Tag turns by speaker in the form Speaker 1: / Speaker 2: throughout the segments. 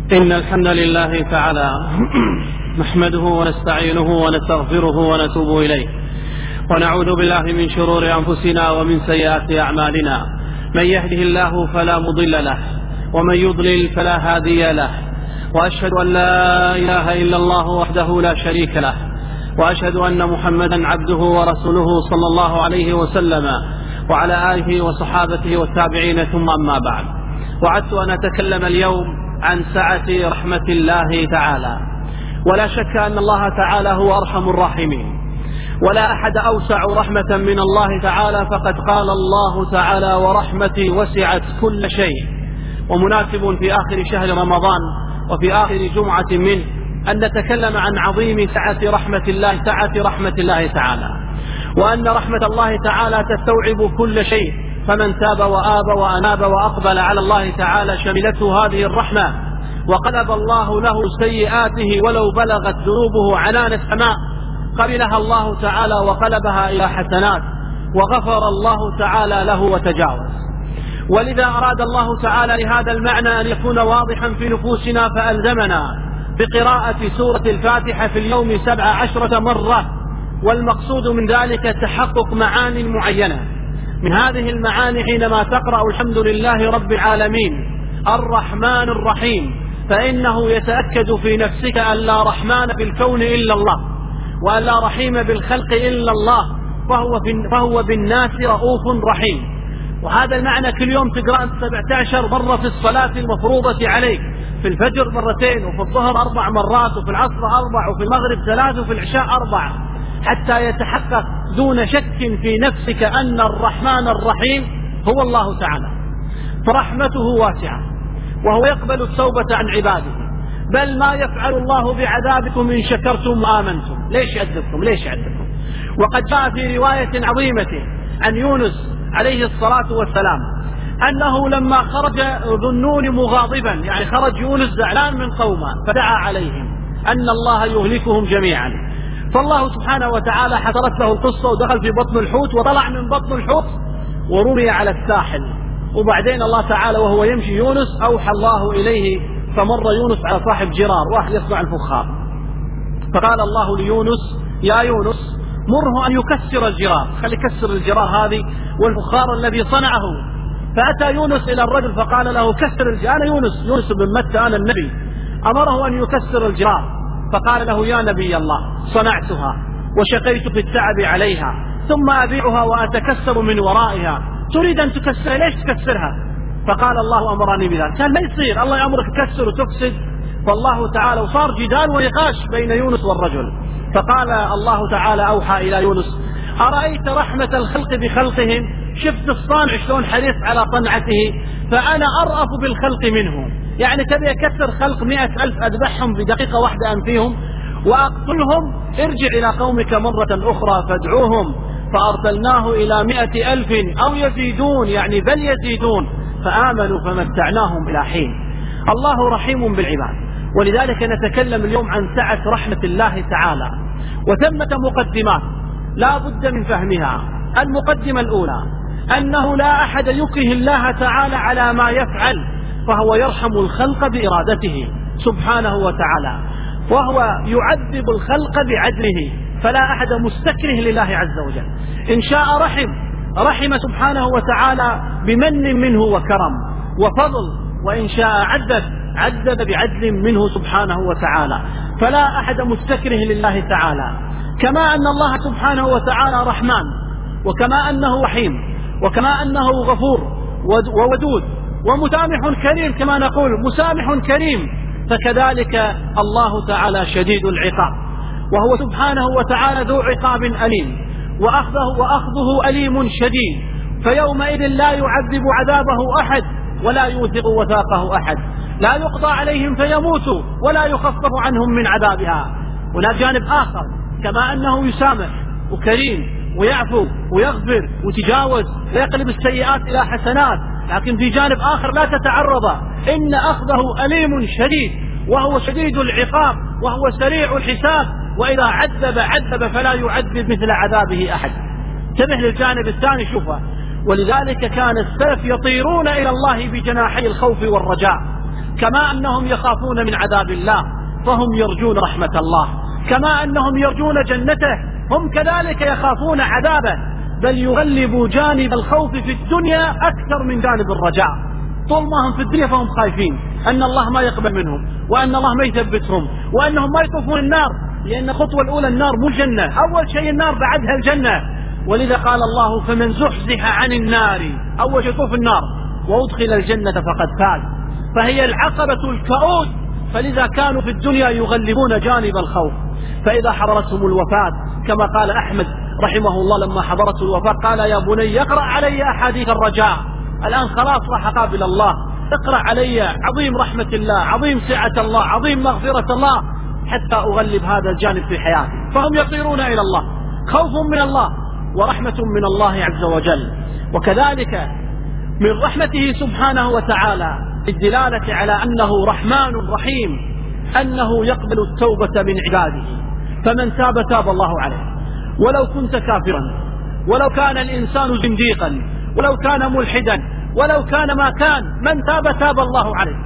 Speaker 1: إن الحمد لله تعالى نحمده ونستعينه ونستغفره ونتوب إليه، ونعوذ بالله من شرور أنفسنا ومن سيئات أعمالنا. من يهده الله فلا مضل له، ومن يضلل فلا هادي له، وأشهد أن لا إله إلا الله وحده لا شريك له، وأشهد أن محمدا عبده ورسوله صلى الله عليه وسلم وعلى آله وصحابته والتابعين، ثم أما بعد. وعدت أن أتكلم اليوم عن سعة رحمة الله تعالى، ولا شك أن الله تعالى هو أرحم الراحمين، ولا أحد أوسع رحمة من الله تعالى، فقد قال الله تعالى: ورحمتي وسعت كل شيء. ومناسب في آخر شهر رمضان وفي آخر جمعة منه أن نتكلم عن عظيم سعة رحمة الله تعالى، وأن رحمة الله تعالى تستوعب كل شيء، فمن تاب وآب وأناب وأقبل على الله تعالى شملته هذه الرحمة، وقلب الله له سيئاته ولو بلغت ذنوبه عنان السماء، قبلها الله تعالى وقلبها إلى حسنات، وغفر الله تعالى له وتجاوز. ولذا أراد الله تعالى لهذا المعنى أن يكون واضحا في نفوسنا، فألزمنا بقراءة سورة الفاتحة في اليوم 17 مرة، والمقصود من ذلك تحقق معاني معينة. من هذه المعاني حينما تقرأ الحمد لله رب العالمين الرحمن الرحيم، فإنه يتأكد في نفسك أن لا رحمن في الكون إلا الله، وأن لا رحيم بالخلق إلا الله، فهو بالناس رؤوف رحيم. وهذا المعنى كل يوم تقرأ 17 مرة في الصلاة المفروضة عليك، في الفجر 2 مرتين، وفي الظهر 4 مرات، وفي العصر 4، وفي المغرب 3، وفي العشاء 4، حتى يتحقق دون شك في نفسك أن الرحمن الرحيم هو الله تعالى، فرحمته واسعة، وهو يقبل التوبة عن عباده. بل ما يفعل الله بعذابكم إن شكرتم وآمنتم، ليش يعذبكم؟ وقد جاء في رواية عظيمة عن يونس عليه الصلاة والسلام أنه لما خرج ذنون مغاضبا، يعني خرج يونس زعلان من قومه، فدعا عليهم أن الله يهلكهم جميعا، فالله سبحانه وتعالى حصلت له القصة، ودخل في بطن الحوت، وطلع من بطن الحوت ورمي على الساحل. وبعدين الله تعالى وهو يمشي يونس أوحى الله إليه، فمر يونس على صاحب جرار، واحد يصنع الفخار، فقال الله ليونس: يا يونس مره أن يكسر الجرار، خلي يكسر الجرار هذه والفخار الذي صنعه. فأتى يونس إلى الرجل فقال له: كسر الجرار. أنا يونس بن متى، أنا النبي. أمره أن يكسر الجرار، فقال له: يا نبي الله، صنعتها وشقيت في التعب عليها، ثم أبيعها وأتكسر من ورائها، تريد أن تكسرها، ليش تكسرها؟ فقال: الله أمرني بذلك. كان ما يصير الله يأمرك تكسر وتفسد، فالله تعالى، وصار جدال ونقاش بين يونس والرجل. فقال الله تعالى أوحى إلى يونس: أرأيت رحمة الخلق بخلقهم؟ شفت الصانع شلون حريص على صنعته، فأنا أرأف بالخلق منه. يعني تبي أكثر خلق 100,000 أذبحهم في دقيقة واحدة أنفيهم وأقتلهم، ارجع إلى قومك مرة أخرى فادعوهم، فأرسلناه إلى 100,000 أو يزيدون، يعني بل يزيدون، فآمنوا فمتعناهم إلى حين. الله رحيم بالعباد. ولذلك نتكلم اليوم عن سعة رحمة الله تعالى، وثمة مقدمات لا بد من فهمها. المقدمة الأولى أنه لا أحد يكره الله تعالى على ما يفعل، فهو يرحم الخلق بإرادته سبحانه وتعالى، وهو يعذب الخلق بعدله، فلا أحد مستكره لله عز وجل. إن شاء رحم سبحانه وتعالى بمن منه وكرم وفضل، وإن شاء عذب بعدل منه سبحانه وتعالى، فلا أحد مستكره لله تعالى. كما أن الله سبحانه وتعالى رحمن، وكما أنه رحيم، وكما أنه غفور وودود ومسامح كريم، كما نقول مسامح كريم، فكذلك الله تعالى شديد العقاب، وهو سبحانه وتعالى ذو عقاب أليم، وأخذه أليم شديد، فيومئذ لا يعذب عذابه أحد ولا يوثق وثاقه أحد، لا يقضى عليهم فيموتوا ولا يخفف عنهم من عذابها. هناك جانب آخر، كما أنه يسامح وكريم ويعفو ويغفر وتجاوز ويقلب السيئات إلى حسنات، لكن في جانب آخر لا تتعرض، إن أخذه أليم شديد، وهو شديد العقاب، وهو سريع الحساب، وإذا عذب فلا يعذب مثل عذابه أحد. انتبه للجانب الثاني، شوفه. ولذلك كان السلف يطيرون إلى الله بجناحي الخوف والرجاء، كما أنهم يخافون من عذاب الله فهم يرجون رحمة الله، كما أنهم يرجون جنته هم كذلك يخافون عذابه، بل يغلب جانب الخوف في الدنيا أكثر من جانب الرجاء. طول ما هم في الدنيا فهم خايفين أن الله ما يقبل منهم، وأن الله ما يثبتهم، وأنهم ما يطوفون النار، لأن الخطوة الأولى النار مو الجنة، أول شيء النار بعدها الجنة. ولذا قال الله فمن زحزح عن النار، أول شيء يطوف النار، وأدخل الجنة فقد فاز. فهي العقبة الكؤود، فلذا كانوا في الدنيا يغلبون جانب الخوف. فإذا حضرتهم الوفاة كما قال أحمد رحمه الله لما حضرته الوفاة قال يا بني اقرأ علي أحاديث الرجاء، الآن خلاص راح أقابل الله، اقرأ علي عظيم رحمة الله، عظيم سعة الله، عظيم مغفرة الله، حتى أغلب هذا الجانب في حياتي. فهم يطيرون إلى الله، خوف من الله ورحمة من الله عز وجل. وكذلك من رحمته سبحانه وتعالى الدلالة على أنه رحمن رحيم أنه يقبل التوبة من عباده، فمن تاب تاب الله عليه، ولو كنت كافرا، ولو كان الإنسان زنديقا، ولو كان ملحدا، ولو كان ما كان، من تاب تاب الله عليه.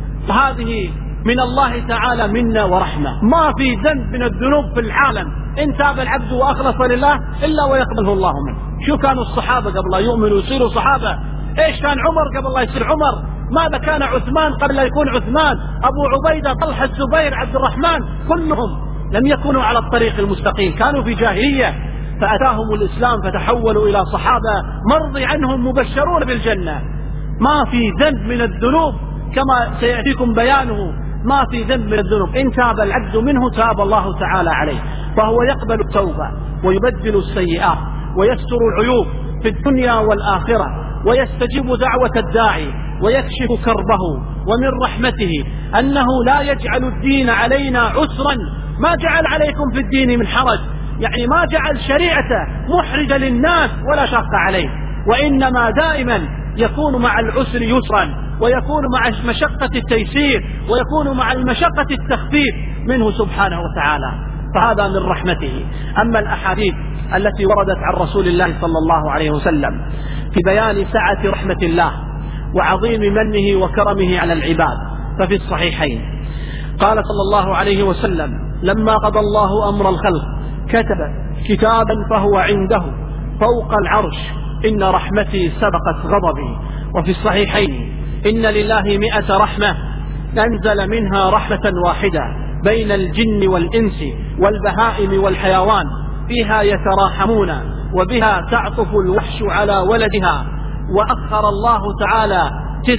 Speaker 1: وهذه من الله تعالى منا ورحمة. ما في ذنب من الذنوب في العالم إن تاب العبد وأخلص لله إلا ويقبله الله منه. شو كانوا الصحابة قبل لا يؤمنوا يصيروا صحابة؟ إيش كان عمر قبل لا يصير عمر؟ ماذا كان عثمان قبل لا يكون عثمان؟ أبو عبيدة، طلحة، الزبير، عبد الرحمن، كلهم لم يكونوا على الطريق المستقيم، كانوا في جاهلية، فأتاهم الإسلام فتحولوا إلى صحابة مرضي عنهم مبشرون بالجنة. ما في ذنب من الذنوب كما سيأتيكم بيانه، ما في ذنب من الذنوب إن تاب العبد منه تاب الله تعالى عليه، فهو يقبل التوبة ويبدل السيئات ويستر العيوب في الدنيا والآخرة، ويستجيب دعوة الداعي ويكشف كربه. ومن رحمته أنه لا يجعل الدين علينا عسرا، ما جعل عليكم في الدين من حرج، يعني ما جعل شريعته محرجة للناس ولا شاق عليه، وإنما دائما يكون مع العسر يسرا، ويكون مع مشقة التيسير، ويكون مع المشقة التخفيف منه سبحانه وتعالى. فهذا من رحمته. أما الأحاديث التي وردت عن رسول الله صلى الله عليه وسلم في بيان سعة رحمة الله وعظيم منه وكرمه على العباد ففي الصحيحين قال صلى الله عليه وسلم لما قضى الله أمر الخلق كتب كتابا فهو عنده فوق العرش إن رحمتي سبقت غضبي. وفي الصحيحين إن لله 100 رحمة أنزل منها رحمة واحدة بين الجن والإنس والبهائم والحيوان فيها يتراحمون وبها تعطف الوحش على ولدها. وأخر الله تعالى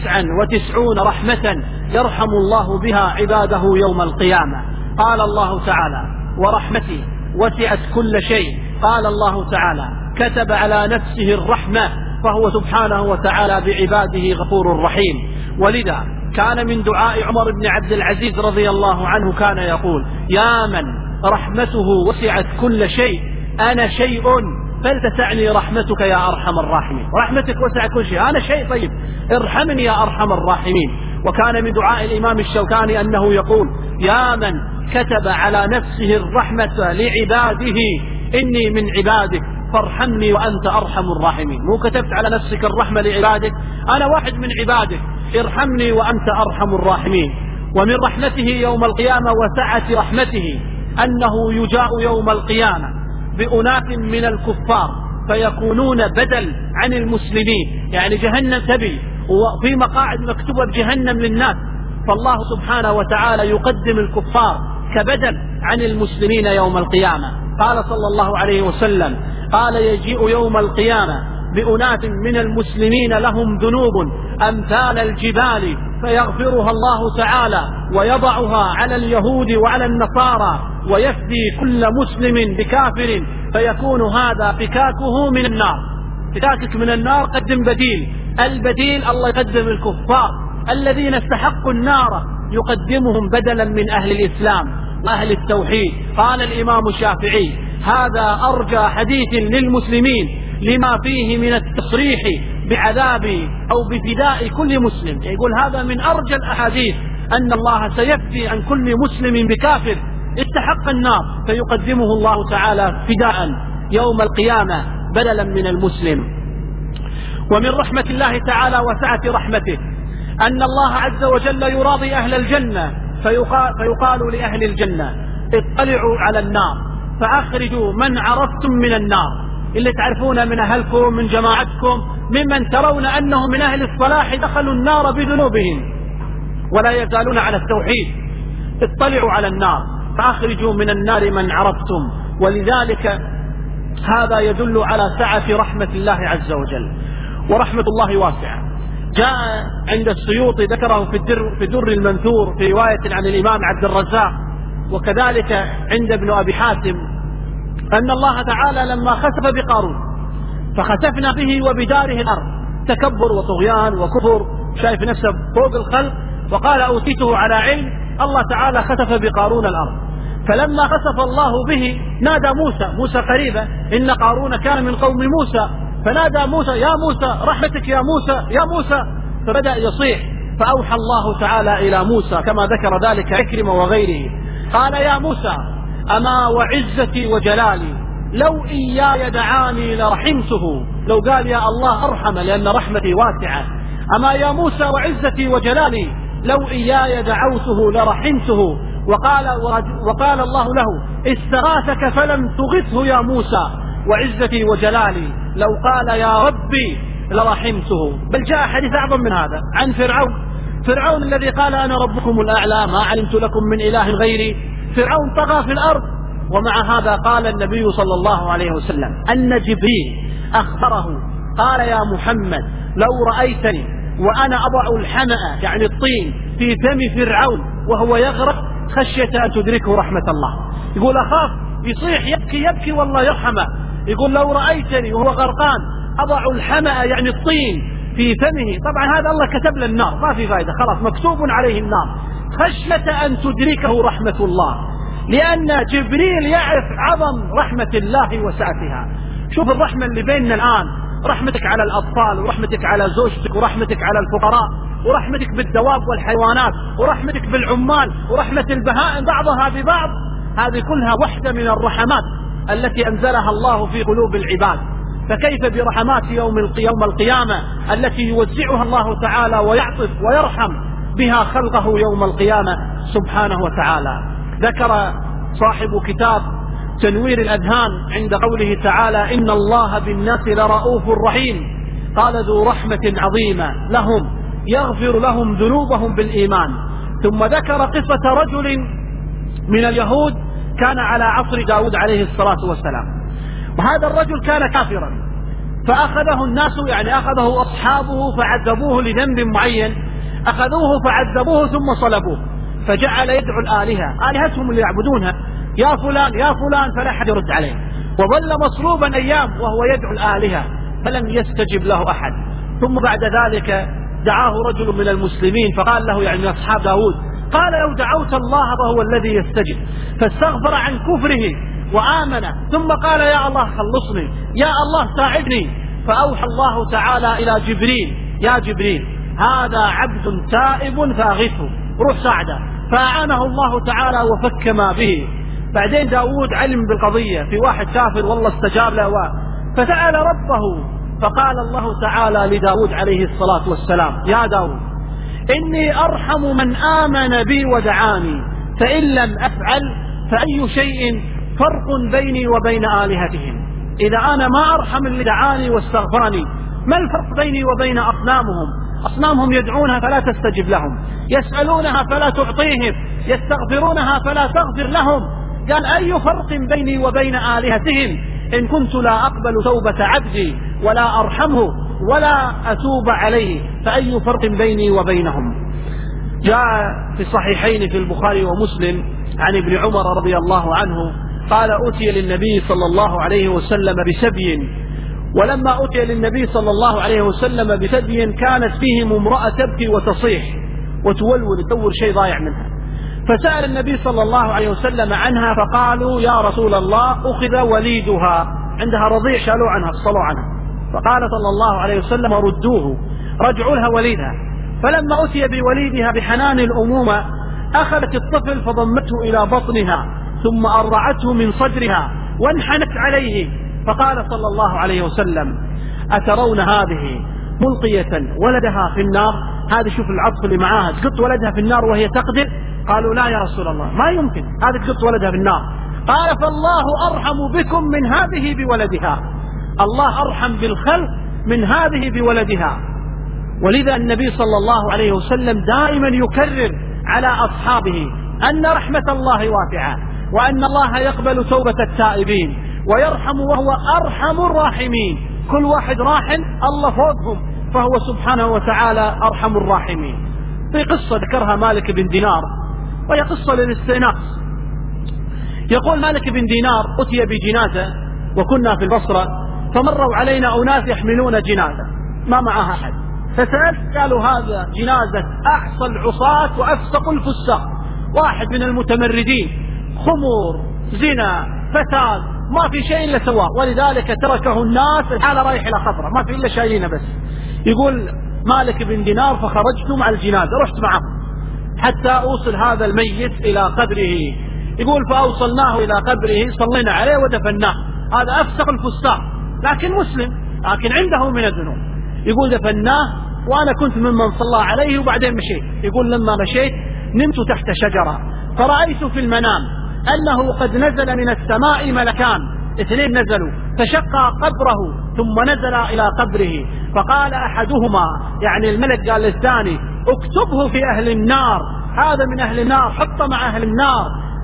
Speaker 1: 99 رحمة يرحم الله بها عباده يوم القيامة. قال الله تعالى ورحمتي وسعت كل شيء. قال الله تعالى كتب على نفسه الرحمة فهو سبحانه وتعالى بعباده غفور رحيم. ولذا كان من دعاء عمر بن عبد العزيز رضي الله عنه كان يقول يا من رحمته وسعت كل شيء أنا شيء فلتسعني رحمتك يا أرحم الراحمين. رحمتك وسعت كل شيء أنا شيء، طيب ارحمني يا أرحم الراحمين. وكان من دعاء الإمام الشوكاني أنه يقول يا من كتب على نفسه الرحمة لعباده إني من عبادك فارحمني وأنت أرحم الراحمين. مو كتبت على نفسك الرحمة لعبادك، أنا واحد من عبادك ارحمني وأنت أرحم الراحمين. ومن رحمته يوم القيامة وسعة رحمته أنه يجاء يوم القيامة بأناس من الكفار فيكونون بدل عن المسلمين، يعني جهنم تبي وفي مقاعد مكتوبة بجهنم للناس، فالله سبحانه وتعالى يقدم الكفار كبدل عن المسلمين يوم القيامة. قال صلى الله عليه وسلم قال يجيء يوم القيامة بأناس من المسلمين لهم ذنوب أمثال الجبال فيغفرها الله تعالى ويضعها على اليهود وعلى النصارى ويفدي كل مسلم بكافر فيكون هذا فكاكه من النار. فكاكك من النار قدم بديل، البديل الله يقدم الكفار الذين استحقوا النار يقدمهم بدلا من أهل الإسلام وأهل التوحيد. قال الإمام الشافعي هذا أرجى حديث للمسلمين لما فيه من التصريح بعذاب أو بفداء كل مسلم. يقول هذا من أرجى الأحاديث أن الله سيفدي عن كل مسلم بكافر استحق النار فيقدمه الله تعالى فداء يوم القيامة بدلا من المسلم. ومن رحمة الله تعالى وسعة رحمته أن الله عز وجل يراضي أهل الجنة فيقال لأهل الجنة اطلعوا على النار فأخرجوا من عرفتم من النار، اللي تعرفون من أهلكم من جماعتكم ممن ترون أنه من أهل الصلاح دخلوا النار بذنوبهم ولا يزالون على التوحيد، اطلعوا على النار فأخرجوا من النار من عرفتم. ولذلك هذا يدل على سعة رحمة الله عز وجل، ورحمة الله واسعة. جاء عند السيوطي ذكره في الدر المنثور في رواية عن الإمام عبد الرزاق، وكذلك عند ابن أبي حاتم، أن الله تعالى لما خسف بقارون فخسفنا به وبداره الأرض، تكبر وطغيان وكفر، شايف نفسه فوق الخلق، وقال أوتيته على علم. الله تعالى خسف بقارون الأرض، فلما خسف الله به نادى موسى قريبا، إن قارون كان من قوم موسى، فنادى موسى يا موسى رحمتك يا موسى يا موسى، فبدأ يصيح، فأوحى الله تعالى إلى موسى كما ذكر ذلك عكرمة وغيره، قال يا موسى أما وعزتي وجلالي لو إياي دعاني لرحمته، لو قال يا الله أرحم لأن رحمتي واسعة، أما يا موسى وعزتي وجلالي لو إياي دعوته لرحمته، وقال الله له استغاثك فلم تغثه يا موسى وعزتي وجلالي لو قال يا ربي لرحمته. بل جاء حديث أعظم من هذا عن فرعون الذي قال أنا ربكم الأعلى ما علمت لكم من إله غيري، فرعون طغى في الأرض، ومع هذا قال النبي صلى الله عليه وسلم أن جبريل أخبره قال يا محمد لو رأيتني وأنا أضع الحمأ يعني الطين في فم فرعون وهو يغرق خشية أن تدركه رحمة الله. يقول أخاف يصيح يبكي والله يرحمه، يقول لو رأيتني وهو غرقان أضع الحمأ يعني الطين في فمه، طبعا هذا الله كتب له النار ما في فائدة، خلاص مكتوب عليه النار، خشية أن تدركه رحمة الله، لأن جبريل يعرف عظم رحمة الله وسعتها. شوف الرحمة اللي بيننا الآن، رحمتك على الأطفال ورحمتك على زوجتك ورحمتك على الفقراء ورحمتك بالدواب والحيوانات ورحمتك بالعمال ورحمة البهائم بعضها ببعض، هذه كلها وحدة من الرحمات التي أنزلها الله في قلوب العباد. فكيف برحمات يوم القيامة التي يوزعها الله تعالى ويعطف ويرحم بها خلقه يوم القيامة سبحانه وتعالى. ذكر صاحب كتاب تنوير الأذهان عند قوله تعالى إن الله بالناس لرؤوف رحيم، قال ذو رحمة عظيمة لهم يغفر لهم ذنوبهم بالإيمان. ثم ذكر قصة رجل من اليهود كان على عصر داود عليه الصلاة والسلام، وهذا الرجل كان كافرا، فأخذه الناس يعني أخذه أصحابه فعذبوه لذنب معين، أخذوه فعذبوه ثم صلبوه، فجعل يدعو الآلهة آلهتهم اللي يعبدونها يا فلان يا فلان، فلا أحد يرد عليه، وظل مصلوبا أيام وهو يدعو الآلهة فلم يستجب له أحد. ثم بعد ذلك دعاه رجل من المسلمين فقال له يعني من أصحاب داود، قال لو دعوت الله فهو الذي يستجب، فاستغفر عن كفره وآمن، ثم قال يا الله خلصني يا الله ساعدني، فأوحى الله تعالى إلى جبريل يا جبريل هذا عبد تائب فاغثه روح ساعده، فأعانه الله تعالى وفك ما به. بعدين داود علم بالقضية في واحد كافر والله استجاب له فسأل ربه، فقال الله تعالى لداود عليه الصلاة والسلام يا داود إني أرحم من آمن بي ودعاني، فإن لم أفعل فأي شيء فرق بيني وبين آلهتهم، إذا أنا ما أرحم اللي دعاني واستغفرني ما الفرق بيني وبين أصنامهم يدعونها فلا تستجب لهم، يسألونها فلا تعطيهم، يستغفرونها فلا تغفر لهم، قال أي فرق بيني وبين آلهتهم إن كنت لا أقبل توبة عبدي ولا أرحمه ولا أتوب عليه، فأي فرق بيني وبينهم. جاء في الصحيحين في البخاري ومسلم عن ابن عمر رضي الله عنه قال أتي للنبي صلى الله عليه وسلم بسبي، ولما أتي للنبي صلى الله عليه وسلم بسبي كانت فيهم امرأة تبكي وتصيح وتولول تدور شيء ضايع منها، فسأل النبي صلى الله عليه وسلم عنها فقالوا يا رسول الله أخذ وليدها، عندها رضيع شالوا عنها فصلوا عنها، فقال صلى الله عليه وسلم ردوه رجعوا لها وليدها. فلما أتي بوليدها بحنان الأمومة أخذت الطفل فضمته إلى بطنها ثم أرضعته من صدرها وانحنت عليه، فقال صلى الله عليه وسلم أترون هذه ملقية ولدها في النار، هذه شوف العطف اللي معاها، تقط ولدها في النار وهي تقدر؟ قالوا لا يا رسول الله ما يمكن هذه تقط ولدها في النار. قال فالله أرحم بكم من هذه بولدها، الله أرحم بالخلق من هذه بولدها. ولذا النبي صلى الله عليه وسلم دائما يكرر على أصحابه أن رحمة الله واسعة، وأن الله يقبل توبة التائبين ويرحم وهو أرحم الراحمين. كل واحد راحم الله فوقهم، فهو سبحانه وتعالى أرحم الراحمين. في قصة ذكرها مالك بن دينار، وهي قصة للاستئناس. يقول مالك بن دينار أتي بجنازة وكنا في البصرة، فمروا علينا أناس يحملون جنازة ما معها أحد، فسألت قالوا هذا جنازة أعصى العصاة وأفسق الفساق، واحد من المتمردين، خمور زنا فساد ما في شيء إلا سواء، ولذلك تركه الناس الحالة رايح إلى خطرة ما في إلا شايين بس. يقول مالك بن دينار فخرجت مع الجنازة، رحت معه حتى أوصل هذا الميت إلى قبره. يقول فأوصلناه إلى قبره صلينا عليه ودفناه. هذا أفسق الفساق لكن مسلم، لكن عنده من الذنوب. يقول دفناه وأنا كنت ممن صلى عليه وبعدين مشيت. يقول لما مشيت نمت تحت شجرة فرأيت في المنام أنه قد نزل من السماء ملكان، اثنين نزلوا فشق قبره ثم نزل إلى قبره، فقال أحدهما يعني الملك قال للثاني اكتبه في أهل النار، هذا من أهل النار حطه مع أهل النار.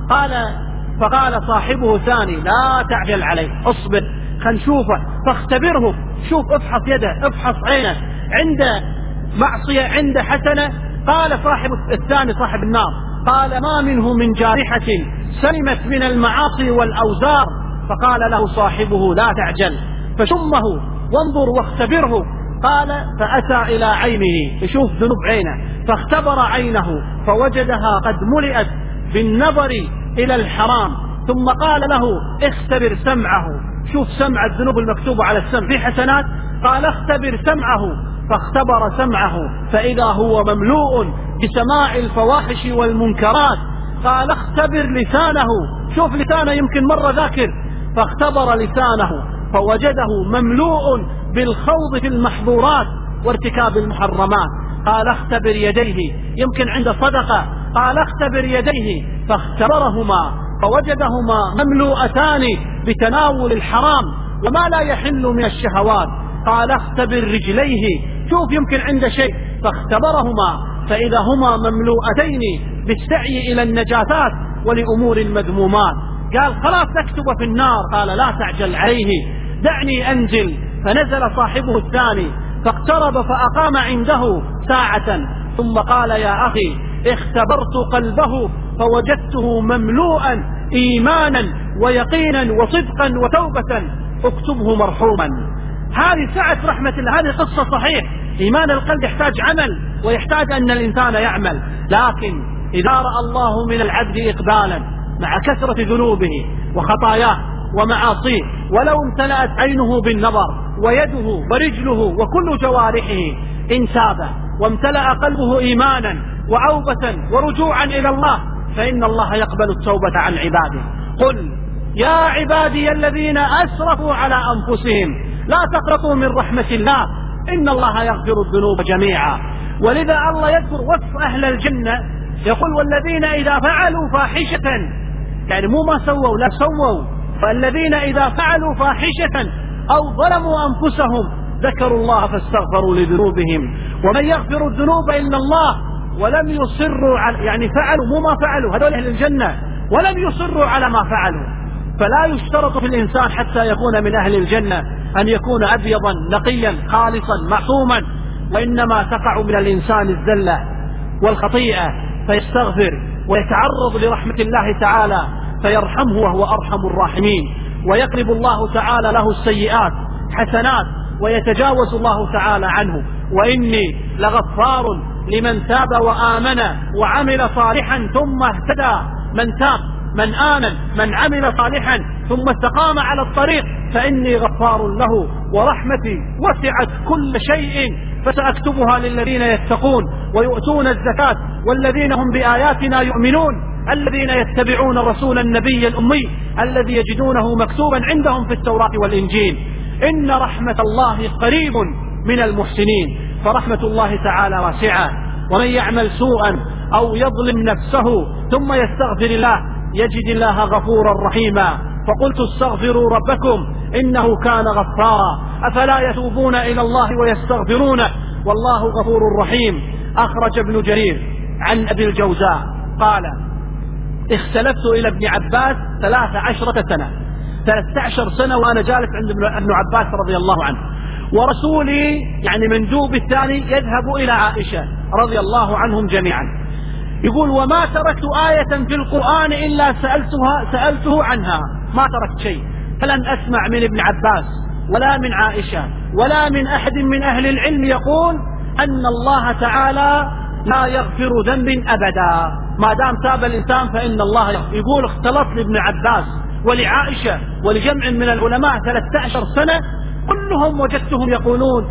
Speaker 1: فقال صاحبه ثاني لا تعجل عليه اصبر خلينا نشوفه فاختبره، شوف افحص يده افحص عينه، عنده معصية عنده حسنة. قال صاحب الثاني صاحب النار قال ما منه من جارحة سلمت من المعاصي والأوزار. فقال له صاحبه لا تعجل فشمه وانظر واختبره. قال فأتى إلى عينه يشوف ذنوب عينه، فاختبر عينه فوجدها قد ملئت بالنظر إلى الحرام. ثم قال له اختبر سمعه، شوف سمع الذنوب المكتوبة على السمع في حسنات. قال اختبر سمعه، فاختبر سمعه فإذا هو مملوء بسماع الفواحش والمنكرات. قال اختبر لسانه، شوف لسانه يمكن مرة ذاكر، فاختبر لسانه فوجده مملوء بالخوض في المحظورات وارتكاب المحرمات. قال اختبر يديه، يمكن عنده صدقة. قال اختبر يديه، فاختبرهما فوجدهما مملوءتان بتناول الحرام وما لا يحل من الشهوات. قال اختبر رجليه، شوف يمكن عنده شيء، فاختبرهما فإذا هما مملوءتين بالسعي إلى النجاتات ولأمور المذمومات. قال خلاص نكتب في النار. قال لا تعجل عليه دعني أنزل. فنزل صاحبه الثاني فاقترب فأقام عنده ساعة ثم قال يا أخي اختبرت قلبه فوجدته مملوءا إيمانا ويقينا وصدقا وتوبة اكتبه مرحوما. هذه سعة رحمة الله. هذه قصة صحيح. إيمان القلب يحتاج عمل ويحتاج أن الإنسان يعمل، لكن إذا رأى الله من العبد إقبالا مع كثرة ذنوبه وخطاياه ومعاصيه، ولو امتلأت عينه بالنظر ويده ورجله وكل جوارحه إن تاب وامتلأ قلبه إيمانا وعوبة ورجوعا إلى الله، فإن الله يقبل التوبة عن عباده. قل يا عبادي الذين أسرفوا على أنفسهم لا تقنطوا من رحمة الله إن الله يغفر الذنوب جميعا. ولذا الله يذكر وصف أهل الجنة يقول والذين إذا فعلوا فاحشة، يعني مو ما سووا لا سووا، فالذين إذا فعلوا فاحشة أو ظلموا أنفسهم ذكروا الله فاستغفروا لذنوبهم ومن يغفر الذنوب إلا الله ولم يصروا على، يعني فعلوا مو ما فعلوا، هذول أهل الجنة ولم يصروا على ما فعلوا. فلا يشترط في الإنسان حتى يكون من أهل الجنة أن يكون أبيضا نقيا خالصا معصوما، وإنما تقع من الإنسان الزلة والخطيئة فيستغفر ويتعرض لرحمة الله تعالى فيرحمه وهو أرحم الراحمين، ويقلب الله تعالى له السيئات حسنات ويتجاوز الله تعالى عنه. وإني لغفار لمن تاب وآمن وعمل صالحا ثم اهتدى. من تاب من آمن من عمل صالحا ثم استقام على الطريق فإني غفار له ورحمتي وسعت كل شيء فسأكتبها للذين يتقون ويؤتون الزكاة والذين هم بآياتنا يؤمنون الذين يتبعون الرسول النبي الأمي الذي يجدونه مكتوبا عندهم في التوراة والإنجيل إن رحمة الله قريب من المحسنين. فرحمة الله تعالى واسعة، ومن يعمل سوءا أو يظلم نفسه ثم يستغفر الله يجد الله غفورا رحيما. فقلت استغفروا ربكم إنه كان غفارا، أفلا يتوبون إلى الله ويستغفرونه والله غفور رحيم. أخرج ابن جرير عن أبي الجوزاء قال: اختلفت إلى ابن عباس 13 سنة وأنا جالس عند ابن عباس رضي الله عنه، ورسولي يعني مندوب الثاني يذهب إلى عائشة رضي الله عنهم جميعا. يقول: وما تركت آية في القرآن إلا سألته عنها، ما تركت شيء، فلم أسمع من ابن عباس ولا من عائشة ولا من أحد من أهل العلم يقول أن الله تعالى لا يغفر ذنب أبدا، ما دام تاب الإنسان فإن الله يغفر. يقول: اختلط لابن عباس ولعائشة ولجمع من العلماء 13 سنة، كلهم وجدتهم يقولون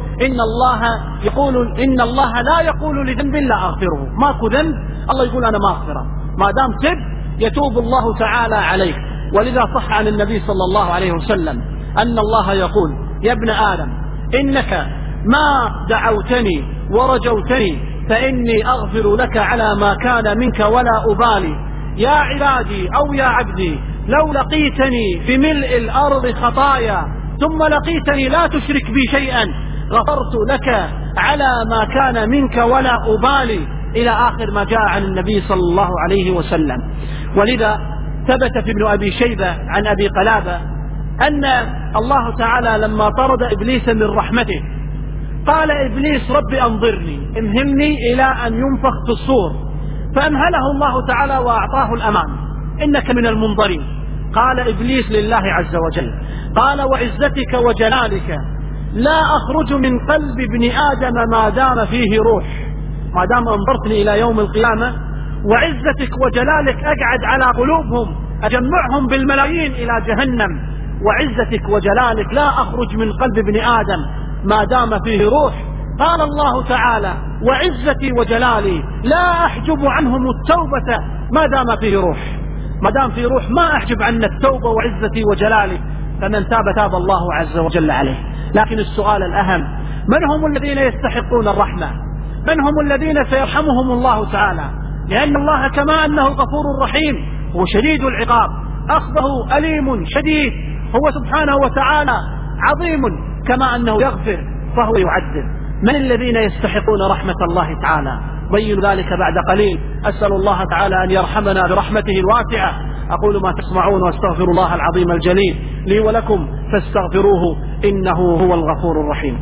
Speaker 1: إن الله لا يقول لذنب لا أغفره، ماكو ذنب الله يقول أنا ما أغفره، ما دام تب يتوب الله تعالى عليك. ولذا صح عن النبي صلى الله عليه وسلم أن الله يقول: يا ابن آدم إنك ما دعوتني ورجوتني فإني أغفر لك على ما كان منك ولا أبالي. يا عبادي أو يا عبدي لو لقيتني في ملء الأرض خطايا ثم لقيتني لا تشرك بي شيئا غفرت لك على ما كان منك ولا أبالي، إلى آخر ما جاء عن النبي صلى الله عليه وسلم. ولذا ثبت في ابن أبي شيبة عن أبي قلابة أن الله تعالى لما طرد إبليس من رحمته قال إبليس: رب أنظرني، امهلني إلى أن ينفخ في الصور، فأمهله الله تعالى وأعطاه الأمان، إنك من المنظرين. قال إبليس لله عز وجل: قال: وعزتك وجلالك لا أخرج من قلب ابن آدم ما دام فيه روح، ما دام أنظرتني إلى يوم القيامة وعزتك وجلالك أقعد على قلوبهم أجمعهم بالملايين إلى جهنم، وعزتك وجلالك لا أخرج من قلب ابن آدم ما دام فيه روح. قال الله تعالى: وعزتي وجلالي لا أحجب عنهم التوبة ما دام فيه روح، ما دام فيه روح ما أحجب عن التوبة وعزتي وجلالي، فمن تاب الله عز وجل عليه. لكن السؤال الأهم: من هم الذين يستحقون الرحمة؟ من هم الذين سيرحمهم الله تعالى؟ لأن الله كما أنه غفور رحيم هو شديد العقاب، أخذه أليم شديد، هو سبحانه وتعالى عظيم كما أنه يغفر فهو يعذب. من الذين يستحقون رحمة الله تعالى؟ بين ذلك بعد قليل. أسأل الله تعالى أن يرحمنا برحمته الواسعة. أقول ما تسمعون واستغفر الله العظيم الجليل لي ولكم فاستغفروه إنه هو الغفور الرحيم.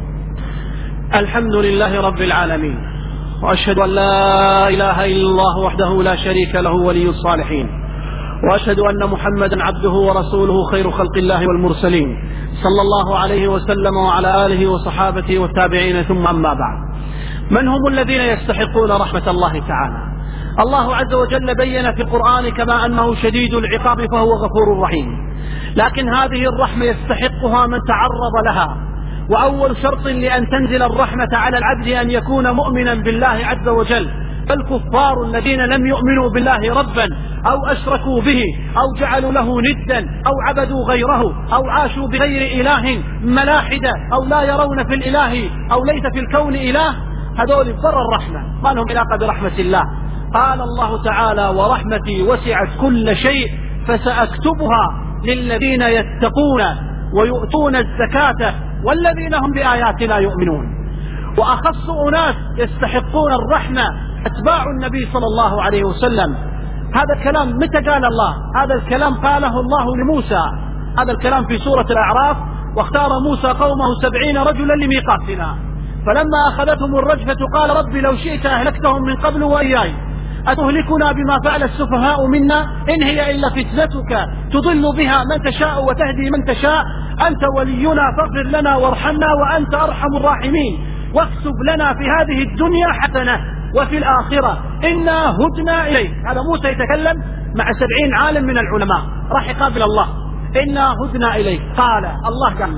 Speaker 1: الحمد لله رب العالمين، وأشهد أن لا إله إلا الله وحده لا شريك له ولي الصالحين، وأشهد أن محمدا عبده ورسوله خير خلق الله والمرسلين، صلى الله عليه وسلم وعلى آله وصحابته والتابعين، ثم أما بعد. من هم الذين يستحقون رحمة الله تعالى؟ الله عز وجل بين في القرآن كما أنه شديد العقاب فهو غفور رحيم، لكن هذه الرحمة يستحقها من تعرض لها. وأول شرط لأن تنزل الرحمة على العبد أن يكون مؤمنا بالله عز وجل. فالكفار الذين لم يؤمنوا بالله ربا أو أشركوا به أو جعلوا له ندا أو عبدوا غيره أو عاشوا بغير إله ملاحدة أو لا يرون في الإله أو ليس في الكون إله، هذول بر الرحمة، ما لهم علاقة برحمة الله. قال الله تعالى: ورحمتي وسعت كل شيء فسأكتبها للذين يتقون ويؤتون الزكاة والذين هم بآياتنا يؤمنون. وأخص أناس يستحقون الرحمة أتباع النبي صلى الله عليه وسلم. هذا الكلام متى قال الله؟ هذا الكلام قاله الله لموسى، هذا الكلام في سورة الأعراف: واختار موسى قومه 70 رجلا لميقاتنا فلما أخذتهم الرجفة قال رب لو شئت أهلكتهم من قبل وإياي أتهلكنا بما فعل السفهاء منا إن هي إلا فتنتك تضل بها من تشاء وتهدي من تشاء أنت ولينا فاغفر لنا وارحمنا وأنت أرحم الراحمين واكتب لنا في هذه الدنيا حسنة وفي الآخرة إنا هدنا إليك. هذا موسى يتكلم مع 70 عالم من العلماء راح يقابل الله. إنا هدنا إليك. قال الله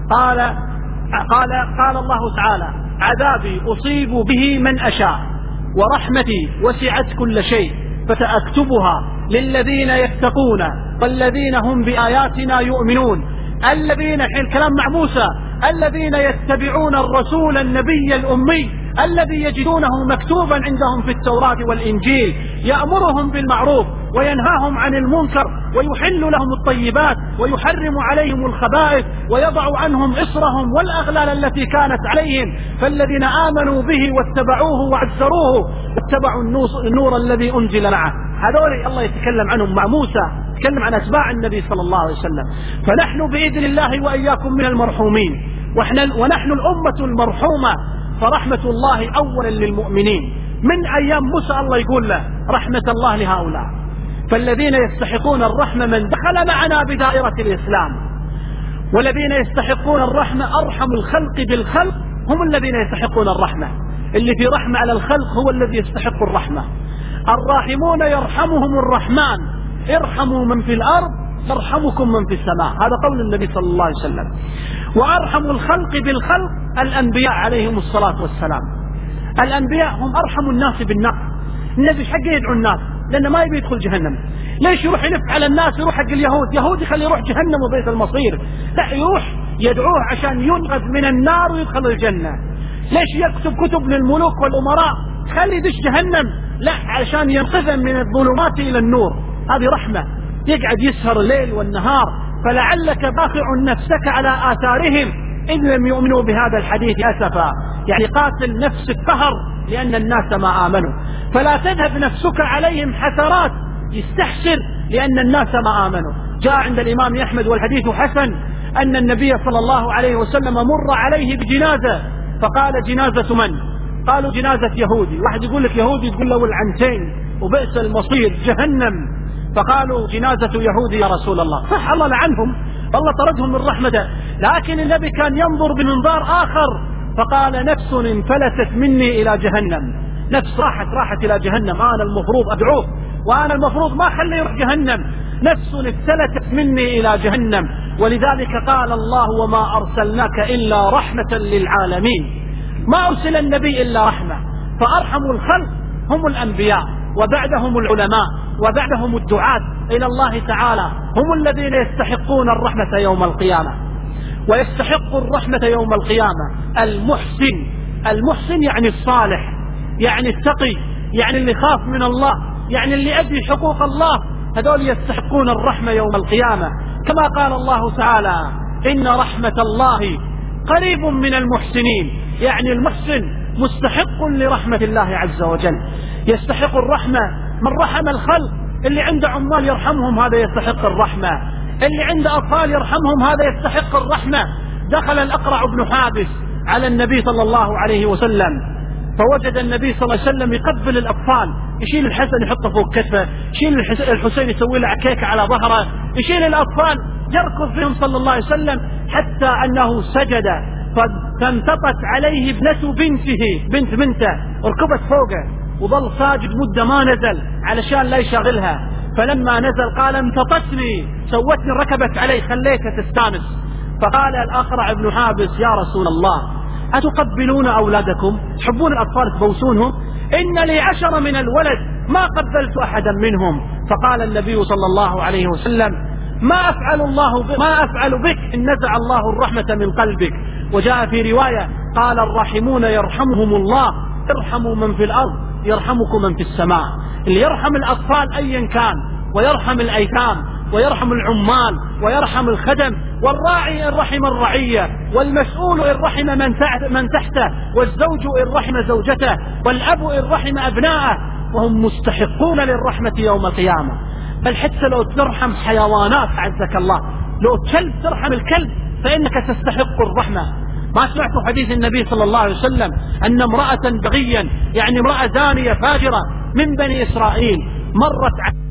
Speaker 1: قال الله تعالى: عذابي أصيب به من أشاء ورحمتي وسعت كل شيء فسأكتبها للذين يتقون والذين هم بآياتنا يؤمنون. الذين، الكلام مع موسى، الذين يتبعون الرسول النبي الأمي
Speaker 2: الذي يجدونه مكتوبا عندهم في التوراة والإنجيل، يأمرهم بالمعروف وينهاهم عن المنكر ويحل لهم الطيبات ويحرم عليهم الخبائث ويضع عنهم إصرهم والأغلال التي كانت عليهم. فالذين آمنوا به واتبعوه وعزروه واتبعوا النور الذي أنزل معه، هذول الله يتكلم عنهم مع موسى، يتكلم عن أتباع النبي صلى الله عليه وسلم. فنحن بإذن الله وإياكم من المرحومين، ونحن الأمة المرحومة، فرحمة الله أولا للمؤمنين. من أيام موسى الله يقول له رحمة الله لهؤلاء، فالذين يستحقون الرحمة من دخل معنا بدائرة الإسلام، والذين يستحقون الرحمة أرحم الخلق بالخلق هم الذين يستحقون الرحمة. اللي في رحمة على الخلق هو الذي يستحق الرحمة. الراحمون يرحمهم الرحمن، ارحموا من في الأرض يرحمكم من في السماء، هذا قول النبي صلى الله عليه وسلم. وأرحم الخلق بالخلق الأنبياء عليهم الصلاة والسلام. الأنبياء هم أرحم الناس بالناس. النبي حق يدعو الناس لأنه ما يبي يدخل جهنم. ليش يروح يلف على الناس؟ يروح حق اليهود، يهود يخلي يروح جهنم وبيت المصير، لا يروح يدعوه عشان ينقذ من النار ويدخل الجنة. ليش يكتب كتب للملوك والأمراء خلي يدش جهنم؟ لا، عشان ينقذهم من الظلمات إلى النور. هذه رحمة. يقعد يسهر الليل والنهار، فلعلك باخع نفسك على آثارهم إن لم يؤمنوا بهذا الحديث أسفا، يعني قاتل نفسك قهر لأن الناس ما آمنوا. فلا تذهب نفسك عليهم حسرات، يستحسر لأن الناس ما آمنوا. جاء عند الإمام أحمد والحديث حسن أن النبي صلى الله عليه وسلم مر عليه بجنازة، فقال جنازة من؟ قالوا جنازة يهودي. واحد يقول لك يهودي تقول له العنتين وبئس المصير جهنم، فقالوا جنازة يهودي يا رسول الله. صح، الله لعنهم، الله طردهم من رحمته، لكن النبي كان ينظر بمنظار آخر، فقال نفس انفلتت مني إلى جهنم، نفس راحت إلى جهنم، أنا المفروض أدعوه وأنا المفروض ما خليه يروح جهنم، نفس افتلتت مني إلى جهنم. ولذلك قال الله وما أرسلناك إلا رحمة للعالمين، ما أرسل النبي إلا رحمة. فأرحم الخلق هم الأنبياء، وبعدهم العلماء، وبعدهم الدعاة إلى الله تعالى، هم الذين يستحقون الرحمة يوم القيامة. ويستحق الرحمة يوم القيامة المحسن. المحسن يعني الصالح، يعني التقي، يعني اللي خاف من الله، يعني اللي أدي حقوق الله، هذول يستحقون الرحمة يوم القيامة. كما قال الله تعالى إن رحمة الله قريب من المحسنين، يعني المحسن مستحق لرحمة الله عز وجل. يستحق الرحمة من رحم الخلق، اللي عنده عمال يرحمهم هذا يستحق الرحمة، اللي عنده أطفال يرحمهم هذا يستحق الرحمة. دخل الأقرع بن حابس على النبي صلى الله عليه وسلم، فوجد النبي صلى الله عليه وسلم يقبل الأطفال، يشيل الحسن يحطه فوق كتفه، يشيل الحسين يسوي له عكيكة على ظهره، يشيل الأطفال يركض فيهم صلى الله عليه وسلم، حتى أنه سجد فانتطت عليه ابنة بنته ركبت فوقه، وظل ساجد مدة ما نزل علشان لا يشغلها. فلما نزل قال انتطتني، سوتني، ركبت علي، خليتها تستانس. فقال الأقرع بن حابس يا رسول الله أتقبلون أولادكم؟ تحبون الأطفال تبوسونهم؟ إن لي 10 من الولد ما قبلت أحدا منهم. فقال النبي صلى الله عليه وسلم ما أفعل بك إن نزع الله الرحمة من قلبك. وجاء في رواية قال الراحمون يرحمهم الله، ارحموا من في الأرض يرحمكم من في السماء. اللي يرحم الأطفال أيا كان، ويرحم الأيتام، ويرحم العمال، ويرحم الخدم، والراعي إن رحم الرعية، والمسؤول إن رحم من تحته، والزوج إن رحم زوجته، والأب إن رحم أبناءه، وهم مستحقون للرحمة يوم القيامة. بل حتى لو ترحم حيوانات عزك الله، لو كلب ترحم الكلب فإنك تستحق الرحمة. ما سمعتوا حديث النبي صلى الله عليه وسلم أن امرأة بغيا، يعني امرأة زانية فاجرة من بني إسرائيل، مرت